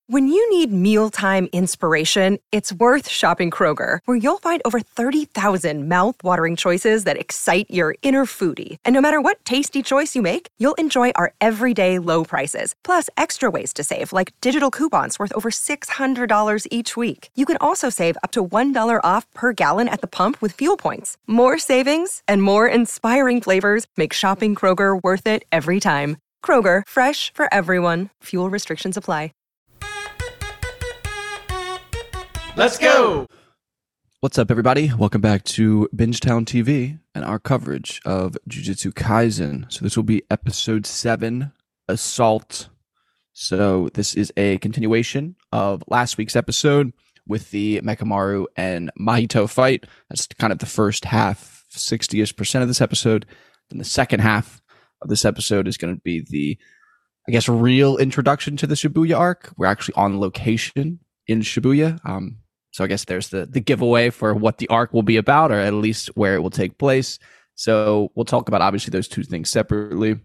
When you need mealtime inspiration, it's worth shopping Kroger, where you'll find over 30,000 mouth-watering choices that excite your inner foodie. And no matter what tasty choice you make, you'll enjoy our everyday low prices, plus extra ways to save, like digital coupons worth over $600 each week. You can also save up to $1 off per gallon at the pump with fuel points. More savings and more inspiring flavors make shopping Kroger worth it every time. Kroger, fresh for everyone. Fuel restrictions apply. Let's go! What's up, everybody? Welcome back to Bingetown TV and our coverage of Jujutsu Kaisen. So this will be episode 7, Assault. So this is a continuation of last week's episode with the Mechamaru and Mahito fight. That's kind of the first half, 60-ish% of this episode. Then the second half of this episode is going to be the, I guess, real introduction to the Shibuya arc. We're actually on location in Shibuya. So I guess there's the giveaway for what the arc will be about, or at least where it will take place. So we'll talk about obviously those two things separately.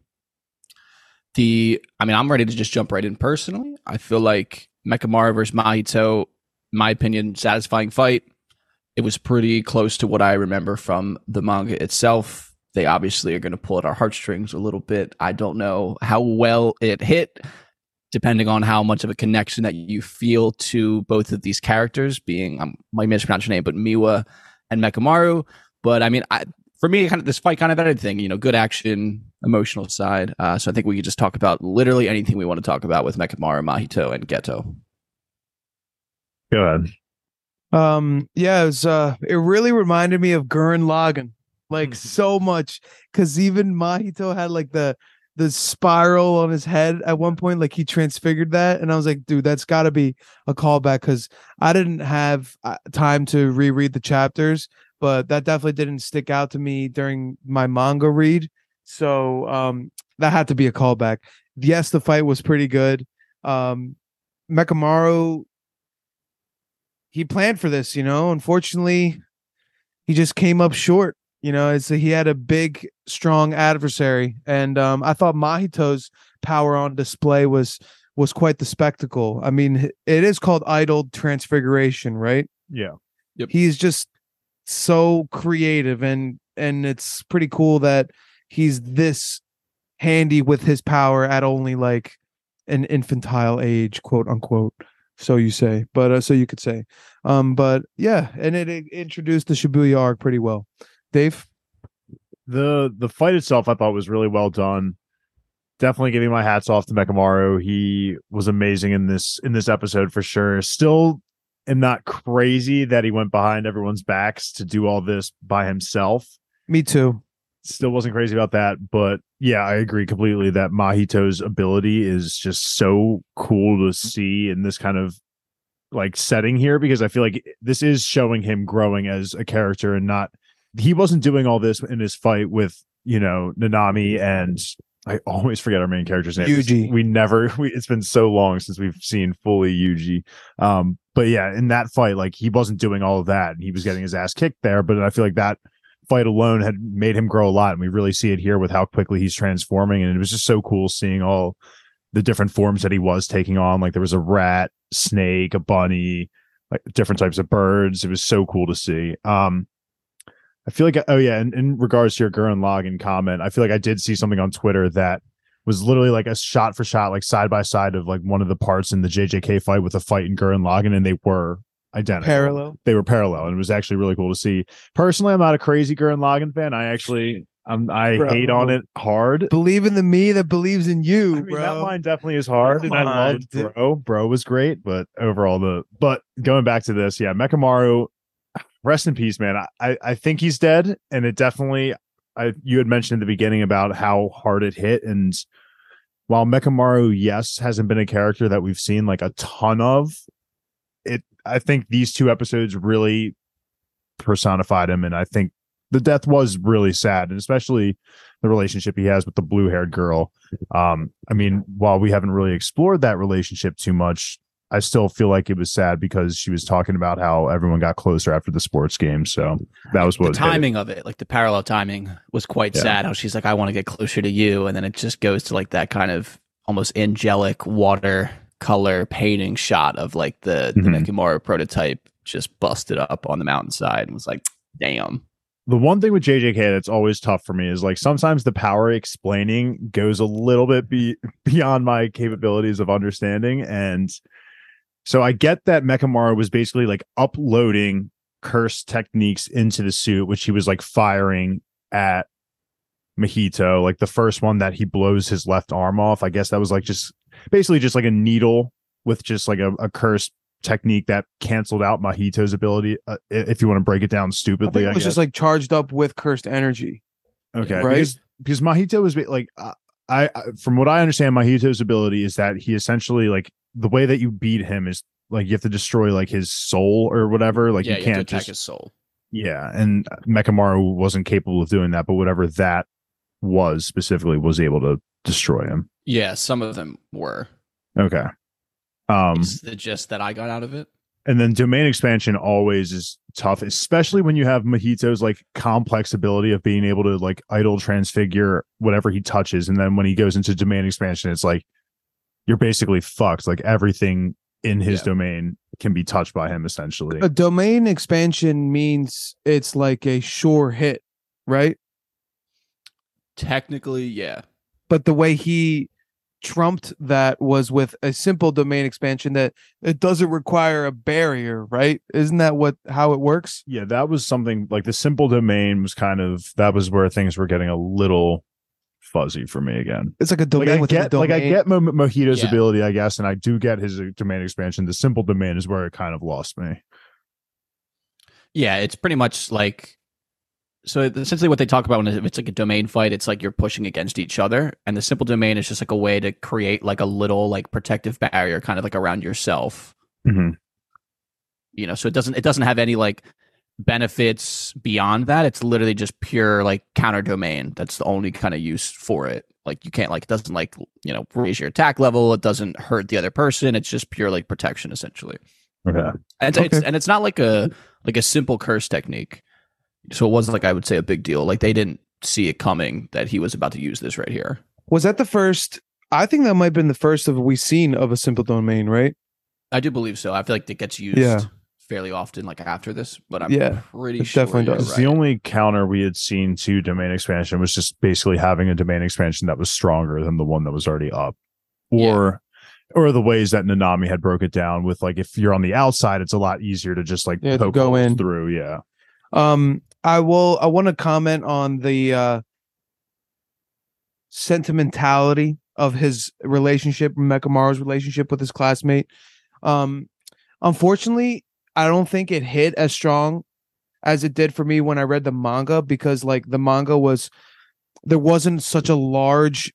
I'm ready to just jump right in personally. I feel like Mechamaru versus Mahito, in my opinion, satisfying fight. It was pretty close to what I remember from the manga itself. They obviously are going to pull at our heartstrings a little bit. I don't know how well it hit, depending on how much of a connection that you feel to both of these characters, being, I might mispronounce your name, but Miwa and Mechamaru. But I mean, for me, kind of this fight kind of anything, good action, emotional side. So I think we could just talk about literally anything we want to talk about with Mechamaru, Mahito, and Geto. Go ahead. It really reminded me of Gurren Lagann, like so much, because even Mahito had like the spiral on his head at one point, like he transfigured that, and I was like, dude, that's got to be a callback, because I didn't have time to reread the chapters, but that definitely didn't stick out to me during my manga read, so that had to be a callback. Yes, the fight was pretty good. Mechamaru, he planned for this, unfortunately he just came up short. He had a big, strong adversary, and I thought Mahito's power on display was quite the spectacle. I mean, it is called idle transfiguration, right? Yeah. Yep. He's just so creative, and it's pretty cool that he's this handy with his power at only like an infantile age, quote unquote. So you say, but so you could say, but yeah, and it introduced the Shibuya arc pretty well. Dave? The fight itself I thought was really well done. Definitely giving my hats off to Mechamaru. He was amazing in this episode for sure. Still am not crazy that he went behind everyone's backs to do all this by himself. Me too. Still wasn't crazy about that, but yeah, I agree completely that Mahito's ability is just so cool to see in this kind of like setting here, because I feel like this is showing him growing as a character, and he wasn't doing all this in his fight with, Nanami, and I always forget our main character's name. Yuji. It's been so long since we've seen fully Yuji. But yeah, in that fight, like he wasn't doing all of that, and he was getting his ass kicked there. But I feel like that fight alone had made him grow a lot, and we really see it here with how quickly he's transforming. And it was just so cool seeing all the different forms that he was taking on. Like there was a rat, snake, a bunny, like different types of birds. It was so cool to see. I feel like, in regards to your Gurren Lagann comment, I feel like I did see something on Twitter that was literally like a shot for shot, like side by side of like one of the parts in the JJK fight with a fight in Gurren Lagann, and they were identical. Parallel. They were parallel, and it was actually really cool to see. Personally, I'm not a crazy Gurren Lagann fan. I hate on it hard. Believe in the me that believes in you, I mean, bro. that line definitely is hard, and I loved Bro. Bro was great, but overall, but going back to this, yeah, Mechamaru, rest in peace, man. I think he's dead, and it definitely. You had mentioned in the beginning about how hard it hit, and while Mechamaru, yes, hasn't been a character that we've seen like a ton of, I think these two episodes really personified him, and I think the death was really sad, and especially the relationship he has with the blue-haired girl. I mean, while we haven't really explored that relationship too much, I still feel like it was sad because she was talking about how everyone got closer after the sports game. So that was what the timing of it, like the parallel timing, was quite sad. How she's like, "I want to get closer to you," and then it just goes to like that kind of almost angelic water color painting shot of like the Mechamaru prototype just busted up on the mountainside and was like, damn. The one thing with JJK that's always tough for me is like sometimes the power explaining goes a little bit beyond my capabilities of understanding. And so I get that Mechamaru was basically like uploading curse techniques into the suit, which he was like firing at Mahito, like the first one that he blows his left arm off. I guess that was like just basically just like a needle with just like a curse technique that canceled out Mahito's ability, if you want to break it down stupidly. I think it was just like charged up with cursed energy. Okay, right? Because Mahito was like I from what I understand, Mahito's ability is that he essentially like the way that you beat him is like you have to destroy like his soul or whatever. Like you can't attack his soul. Yeah, and Mechamaru wasn't capable of doing that, but whatever that was specifically was able to destroy him. Yeah, some of them were. Okay. It's the gist that I got out of it. And then domain expansion always is tough, especially when you have Mahito's like complex ability of being able to like idle transfigure whatever he touches. And then when he goes into domain expansion, it's like you're basically fucked. Like everything in his domain can be touched by him essentially. A domain expansion means it's like a sure hit, right? Technically, yeah. But the way he trumped that was with a simple domain expansion that it doesn't require a barrier, right? Isn't that how it works? Yeah, that was something like the simple domain was kind of, that was where things were getting a little fuzzy for me again. It's like a domain within a domain. Like I get Mojito's ability, I guess, and I do get his domain expansion. The simple domain is where it kind of lost me. Yeah, it's pretty much like, so essentially what they talk about when it's like a domain fight, it's like you're pushing against each other, and the simple domain is just like a way to create like a little like protective barrier kind of like around yourself. Mm-hmm. You know, so it doesn't have any like benefits beyond that. It's literally just pure like counter domain. That's the only kind of use for it. Like you can't like, it doesn't like, you know, raise your attack level. It doesn't hurt the other person. It's just pure like protection essentially. Okay. And it's not like a simple curse technique. So it wasn't like, I would say, a big deal. Like they didn't see it coming that he was about to use this right here. Was that the first? I think that might have been the first of we've seen of a simple domain, right? I do believe so. I feel like it gets used fairly often, like after this, but I'm pretty sure definitely does. Right. The only counter we had seen to domain expansion was just basically having a domain expansion that was stronger than the one that was already up, or the ways that Nanami had broke it down with like if you're on the outside, it's a lot easier to just like poke go in through. Yeah. I want to comment on the sentimentality of his relationship, Mechamaru's relationship with his classmate. Unfortunately, I don't think it hit as strong as it did for me when I read the manga, because like the manga there wasn't such a large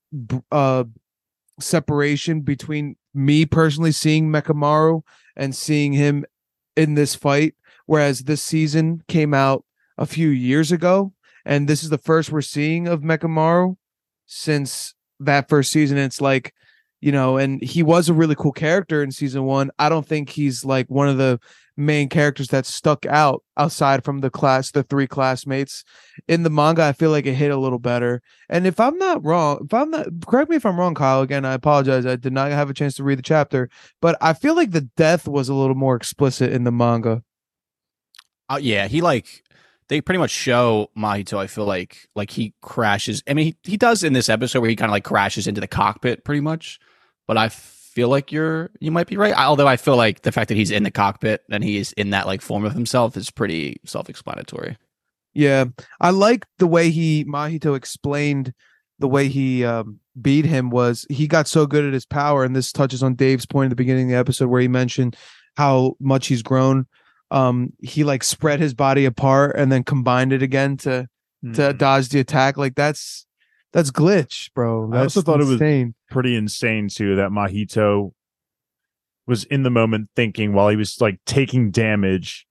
separation between me personally seeing Mechamaru and seeing him in this fight, whereas this season came out a few years ago, and this is the first we're seeing of Mechamaru since that first season. And it's like, you know, and he was a really cool character in season 1. I don't think he's like one of the main characters that stuck out outside from the 3 classmates. In the manga, I feel like it hit a little better. And if I'm not wrong, correct me if I'm wrong, Kyle, again, I apologize. I did not have a chance to read the chapter, but I feel like the death was a little more explicit in the manga. Yeah, they pretty much show Mahito, I feel like he crashes. I mean, he does in this episode where he kind of like crashes into the cockpit pretty much. But I feel like you might be right. Although I feel like the fact that he's in the cockpit and he is in that like form of himself is pretty self-explanatory. Yeah, I like the way Mahito explained the way he beat him. Was he got so good at his power, and this touches on Dave's point at the beginning of the episode where he mentioned how much he's grown. He like spread his body apart and then combined it again to dodge the attack. Like that's glitch, bro. That's I also thought insane. It was pretty insane too that Mahito was in the moment thinking while he was like taking damage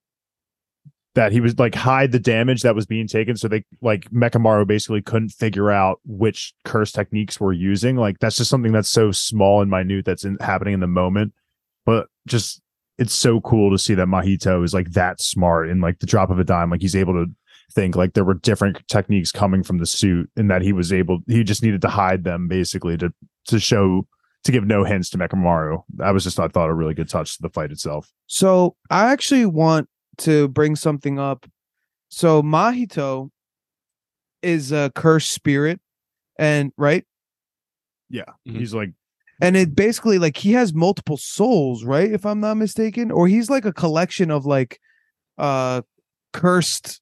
that he was like hide the damage that was being taken, so they like Mechamaru basically couldn't figure out which curse techniques we're using. Like that's just something that's so small and minute that's happening in the moment, but just it's so cool to see that Mahito is like that smart in like the drop of a dime. Like he's able to think like there were different techniques coming from the suit, and that he just needed to hide them basically to show to give no hints to Mechamaru. That was just, I thought, a really good touch to the fight itself. So I actually want to bring something up. So Mahito is a cursed spirit, and right? Yeah, Mhm. he's like, And it basically like he has multiple souls, right? If I'm not mistaken, or he's like a collection of like cursed.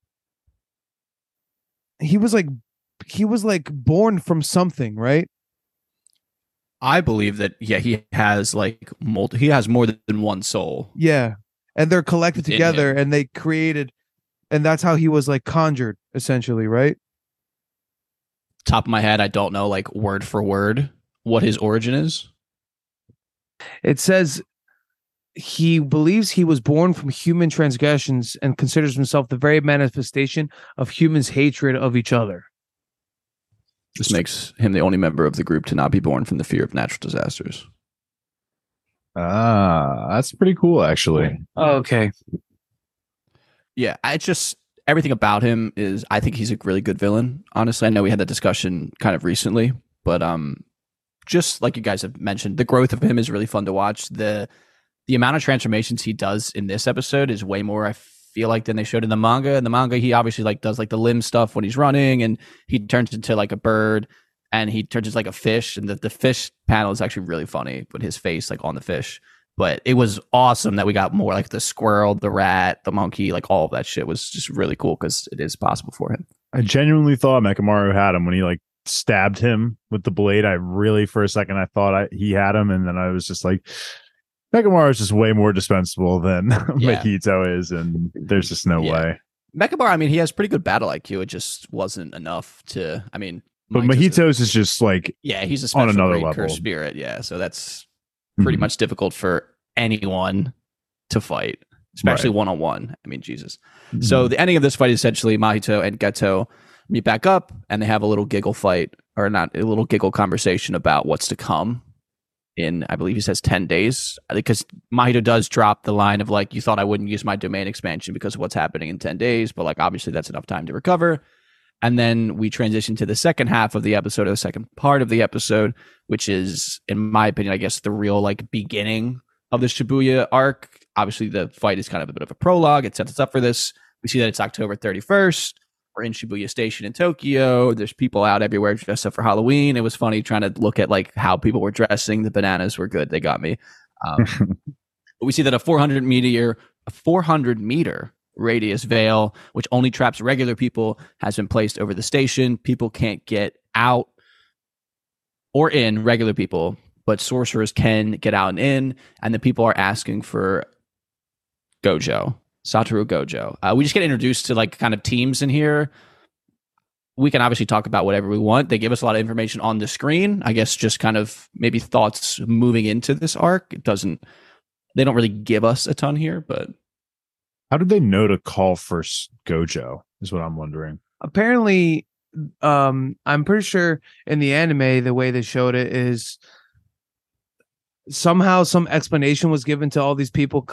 He was like born from something, right? I believe that he has like he has more than one soul. Yeah. And they're collected Within together him. and they created, and that's how he was like conjured, essentially, right? Top of my head, I don't know like word for word what his origin is. It says he believes he was born from human transgressions and considers himself the very manifestation of humans' hatred of each other. This makes him the only member of the group to not be born from the fear of natural disasters. that's pretty cool, actually. Oh, okay. Yeah, I just everything about him is I think he's a really good villain. Honestly, I know we had that discussion kind of recently, but just like you guys have mentioned, the growth of him is really fun to watch. The amount of transformations he does in this episode is way more, I feel like, than they showed in the manga. In the manga, he obviously like does like the limb stuff when he's running, and he turns into like a bird, and he turns into like a fish. And the fish panel is actually really funny with his face like on the fish. But it was awesome that we got more like the squirrel, the rat, the monkey, like all of that shit was just really cool because it is possible for him. I genuinely thought Mechamaru had him when he like stabbed him with the blade. I really, for a second, I thought he had him, and then I was just like, Mechamaru is just way more dispensable than Yeah. Mahito is, and there's just no Yeah. way. Mechamaru, I mean, he has pretty good battle IQ. It just wasn't enough to, I mean, But Mike's Mahito's is just like, yeah, he's a on special another grade level. cursed spirit. Yeah, so that's pretty Mhm. much difficult for anyone to fight, especially Right. one-on-one. I mean, Jesus. So the ending of this fight is essentially Mahito and Geto meet back up, and they have a little giggle fight, or not, a little giggle conversation about what's to come in, I believe he says 10 days, because Mahito does drop the line of like, you thought I wouldn't use my domain expansion because of what's happening in 10 days, but like obviously that's enough time to recover. And then we transition to the second half of the episode, or the second part of the episode, which is, in my opinion, I guess the real like beginning of the Shibuya arc. Obviously, the fight is kind of a bit of a prologue. It sets us up for this. We see that it's October 31st. We're in Shibuya Station in Tokyo. There's people out everywhere dressed up for Halloween. It was funny trying to look at like how people were dressing. The bananas were good. They got me. But we see that a 400 meter radius veil, which only traps regular people, has been placed over the station. People can't get out or in, regular people, but sorcerers can get out and in, and the people are asking for Gojo, Satoru Gojo. We just get introduced to like kind of teams in here. We can obviously talk about whatever we want. They give us a lot of information on the screen. I guess just kind of maybe thoughts moving into this arc. They don't really give us a ton here, but how did they know to call for Gojo is what I'm wondering. Apparently, I'm pretty sure in the anime, the way they showed it is somehow some explanation was given to all these people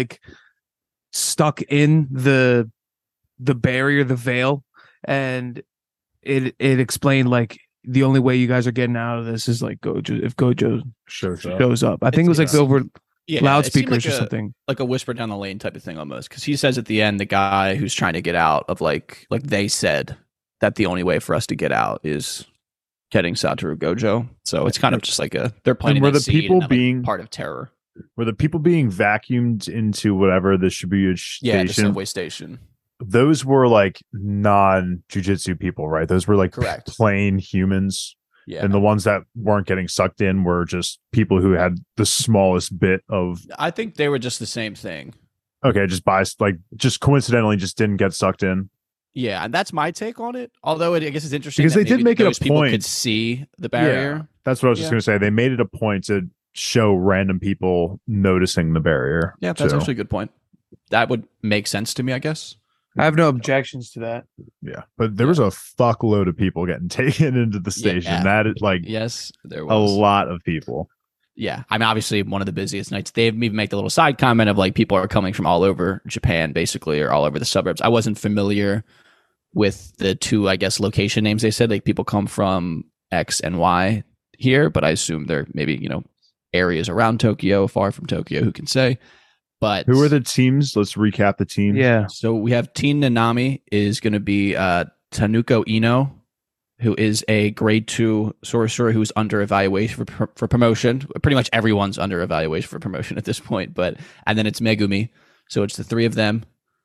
stuck in the barrier, the veil, and it explained like the only way you guys are getting out of this is like Gojo, if Gojo shows up. I think it was like over loudspeakers or something, like a whisper down the lane type of thing almost, because he says at the end, the guy who's trying to get out of like they said that the only way for us to get out is getting Satoru Gojo. So it's kind of just like they're planting were that the seed people and that, being like, part of terror. Were the people being vacuumed into whatever the Shibuya Yeah, the station? subway station. Those were like non-jujitsu people, right? Those were like Correct. plain humans. Yeah. And the ones that weren't getting sucked in were just people who had the smallest bit of. I think they were just the same thing. Okay, just coincidentally just didn't get sucked in. Yeah, and that's my take on it. Although I guess it's interesting Because that they did maybe make it a those people point. could see the barrier. Yeah, that's what I was just Yeah. going to say. They made it a point to show random people noticing the barrier. Yeah, that's too. actually a good point. That would make sense to me, I guess. I have no objections to that. Yeah, but there was a fuckload of people getting taken into the station. Yeah. That is like Yes, there a was. lot of people. Yeah, I mean, obviously one of the busiest nights. They even make the little side comment of like people are coming from all over Japan, basically, or all over the suburbs. I wasn't familiar with the two, I guess, location names they said. Like people come from X and Y here, but I assume they're maybe, areas around Tokyo, far from Tokyo, who can say? But who are the teams? Let's recap the teams. Yeah. So we have Teen Nanami is going to be Tanuko Ino, who is a grade 2 sorcerer who's under evaluation for promotion. Pretty much everyone's under evaluation for promotion at this point. And then it's Megumi. So it's the 3 of them.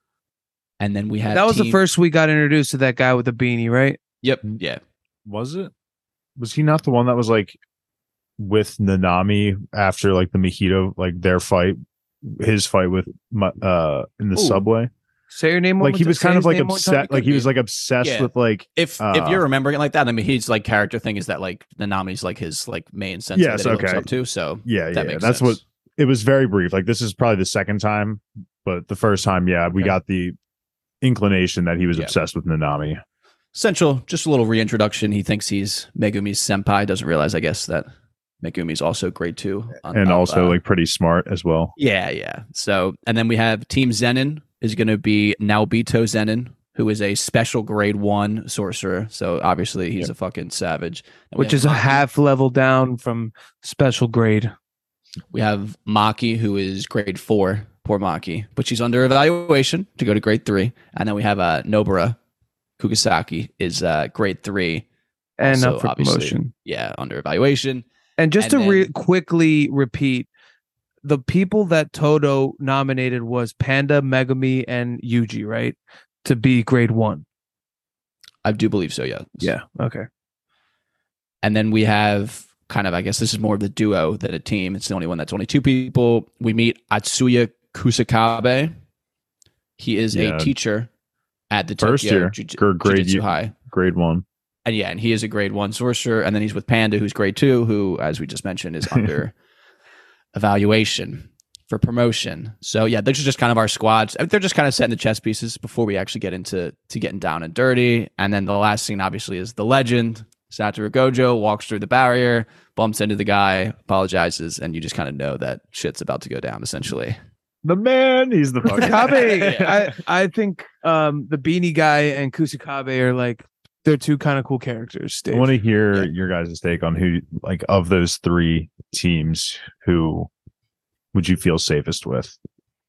And then we have that was the first we got introduced to that guy with the beanie, right? Yep. Yeah. Was it? Was he not the one that was like with Nanami after like the Mojito, like their fight, his fight with in the subway? Say your name. Like he was kind of like upset. Like he was like obsessed with like. If you're remembering it like that, I mean, his like character thing is that like Nanami's like his like main sensei that he looks up to. So that makes that's sense. what it was. Very brief. Like this is probably the second time, but the first time, we got the inclination that he was obsessed with Nanami. Central, just a little reintroduction. He thinks he's Megumi's senpai. Doesn't realize, I guess, that Megumi's also grade 2. And also like pretty smart as well. Yeah. So, and then we have Team Zenin is going to be Naobito Zenin, who is a special grade 1 sorcerer. So obviously he's a fucking savage. Which is a half level down from special grade. We have Maki, who is grade 4. Poor Maki. But she's under evaluation to go to grade 3. And then we have Nobara Kugisaki is grade 3. And also, up for promotion. Yeah, under evaluation. And just to quickly repeat, the people that Todo nominated was Panda, Megumi, and Yuji, right? To be grade 1. I do believe so, yeah. Yeah, okay. And then we have kind of, I guess this is more of the duo than a team. It's the only one that's only 2 people. We meet Atsuya Kusakabe. He is a teacher at the first Tokyo year, Jiu-Jitsu High. Grade 1. And he is a grade 1 sorcerer. And then he's with Panda, who's grade 2, who, as we just mentioned, is under evaluation for promotion. So they're just kind of our squads. They're just kind of setting the chess pieces before we actually get into getting down and dirty. And then the last scene, obviously, is the legend. Satoru Gojo walks through the barrier, bumps into the guy, apologizes, and you just kind of know that shit's about to go down, essentially. The man, he's the fucking Kusakabe. I think the beanie guy and Kusakabe are like, they're 2 kind of cool characters. Dave. I want to hear your guys' take on who, like, of those 3 teams, who would you feel safest with?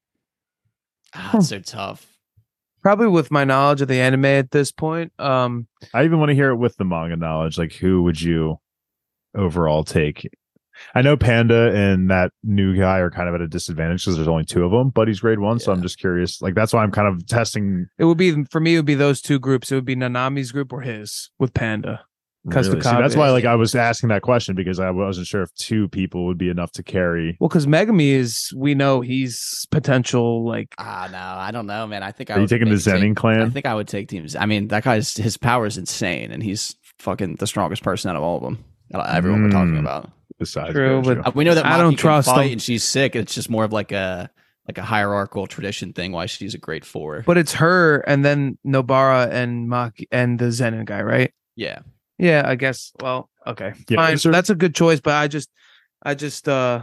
It's so tough. Probably with my knowledge of the anime at this point. I even want to hear it with the manga knowledge. Like, who would you overall take? I know Panda and that new guy are kind of at a disadvantage because there's only 2 of them, but he's grade 1. So I'm just curious. Like, that's why I'm kind of testing. It would be, for me, it would be those 2 groups. It would be Nanami's group or his with Panda. Really? See, that's why, like, I was asking that question because I wasn't sure if 2 people would be enough to carry. Well, because Megumi is, we know he's potential, like. No, I don't know, man. I think Are you taking the Zenin clan? I think I would take teams. I mean, that guy's, his power is insane, and he's fucking the strongest person out of all of them. Everyone we're talking about. Besides, true, but we know that Maki I don't can trust fight him. and she's sick. It's just more of like a hierarchical tradition thing. Why she's a grade 4, but it's her and then Nobara and Maki and the Zenin guy, right? Yeah, I guess. Well, okay, Yeah, fine. That's a good choice, but I just. yeah.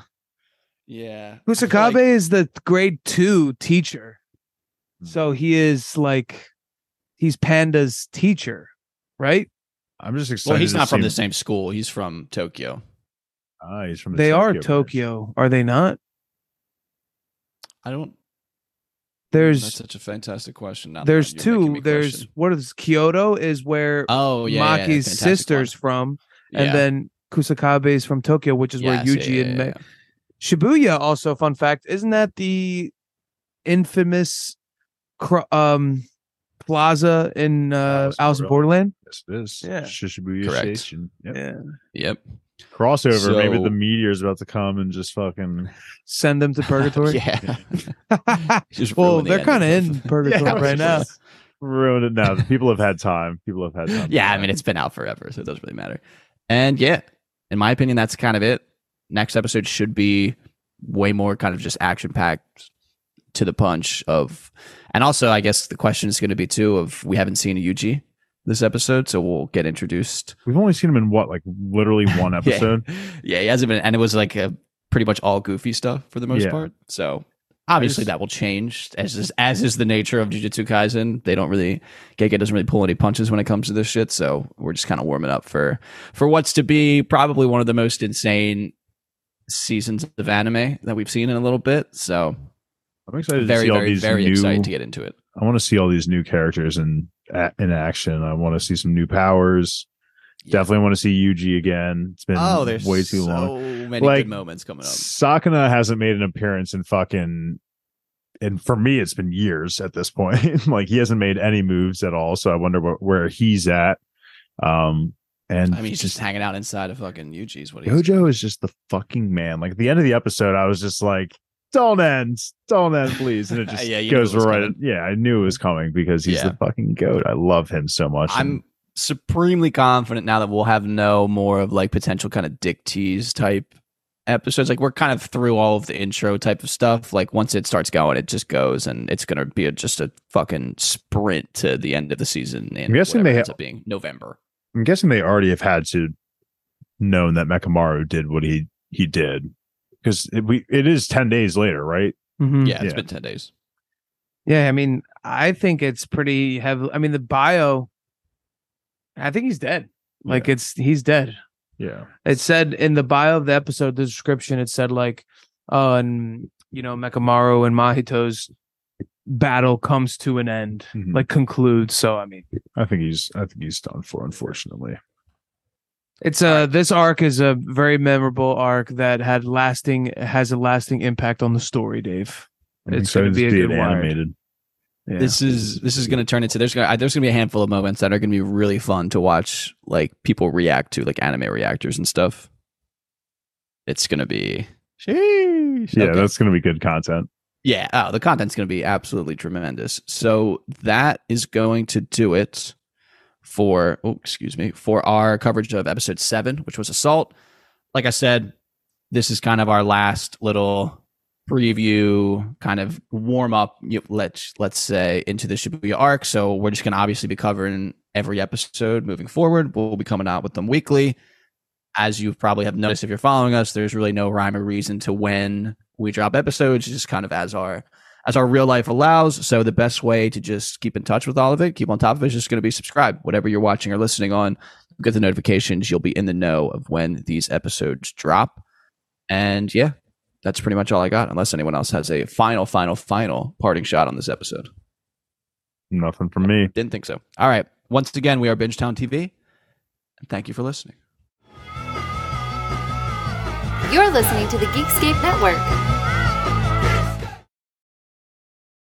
Kusakabe is the grade 2 teacher, so he is like, he's Panda's teacher, right? I'm just excited. Well, he's not from the same school. He's from Tokyo. He's from. They are branch. Tokyo, are they not? I don't. There's That's such a fantastic question. Now there's that you're making 2. me There's question. what is Kyoto is where Maki's sister's from, and then Kusakabe is from Tokyo, which is where Yuji and Shibuya. Also, fun fact, isn't that the infamous plaza in Alice in Borderland? Yes, it is. Yeah. Shibuya Correct. Station. Yep. Yeah. Yep. Crossover. So- Maybe the meteor's about to come and just fucking. Send them to purgatory. Yeah. Just Well, ruin the they're kind of ending. in purgatory right now. Ruin it now. People have had time. Yeah, I mean, it's been out forever, so it doesn't really matter. And in my opinion, that's kind of it. Next episode should be way more kind of just action packed to the punch of, and also I guess the question is going to be too of, we haven't seen a Yuji this episode, so we'll get introduced. We've only seen him in what, like literally one episode. Yeah, he hasn't been, and it was like a pretty much all goofy stuff for the most part. So obviously that will change as is the nature of Jujutsu Kaisen. They don't really, Gege doesn't really pull any punches when it comes to this shit. So we're just kind of warming up for what's to be probably one of the most insane seasons of anime that we've seen in a little bit. So I'm excited very, to see all very, these very new, excited to get into it. I want to see all these new characters in action. I want to see some new powers. Yeah. Definitely want to see Yuji again. It's been there's way too so long. many Like, good moments coming up. Sakuna hasn't made an appearance in fucking, and for me, it's been years at this point. Like, he hasn't made any moves at all. So I wonder where he's at. And I mean, he's just hanging out inside of fucking Yuji's. What Gojo is just the fucking man. Like, at the end of the episode, I was just like, don't end, please. And it just goes right. Yeah, I knew it was coming because he's the fucking goat. I love him so much. I'm supremely confident now that we'll have no more of like potential kind of dick tease type episodes. Like, we're kind of through all of the intro type of stuff. Like, once it starts going, it just goes, and it's gonna be just a fucking sprint to the end of the season. And I'm guessing they ends up being November. I'm guessing they already have had to known that Mechamaru did what he did, because it is 10 days later, right? Mm-hmm. Yeah, it's been 10 days. Yeah, I mean, I think it's pretty heavy. I mean, the bio, I think he's dead. Like, he's dead. Yeah. It said in the bio of the episode, the description, it said like, and Mechamaru and Mahito's battle comes to an end, like concludes. So I mean, I think he's done for, unfortunately. It's this arc is a very memorable arc that has a lasting impact on the story, Dave. It's going to be a good animated. Yeah. This is going to turn into there's going to be a handful of moments that are going to be really fun to watch, like people react to, like anime reactors and stuff. It's going to be sheesh. Yeah, that's going to be good content. Yeah, the content's going to be absolutely tremendous. So that is going to do it for our coverage of episode 7, which was Assault. Like I said, this is kind of our last little preview, kind of warm up, let's say, into the Shibuya arc. So we're just going to obviously be covering every episode moving forward. We'll be coming out with them weekly. As you probably have noticed if you're following us, there's really no rhyme or reason to when we drop episodes, just kind of as our real life allows. So the best way to just keep in touch with all of it, keep on top of it, is just going to be subscribe. Whatever you're watching or listening on, get the notifications. You'll be in the know of when these episodes drop. And yeah, that's pretty much all I got, unless anyone else has a final parting shot on this episode. Nothing from me. Didn't think so. All right. Once again, we are Bingetown TV, and thank you for listening. You're listening to the Geekscape Network.